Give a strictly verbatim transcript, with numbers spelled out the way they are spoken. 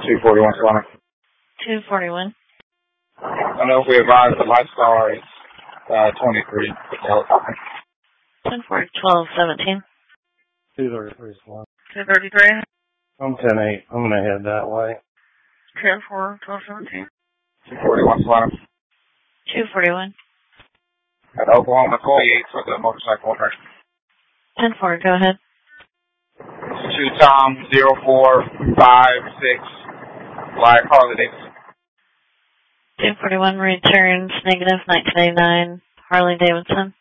two forty-one, Solana. two forty-one. I know if we advise the Lifestar is uh, twenty-three. ten forty, twelve seventeen. two thirty-three, Solana. two thirty-three. I'm ten eight. I'm going to head that way. ten four, twelve seventeen. two forty-one, Solana. two forty-one. At Oklahoma forty-eight for the motorcycle owner. ten four, go ahead. two Tom zero four five six Black Harley Davidson. two forty-one returns negative nineteen eighty-nine Harley Davidson.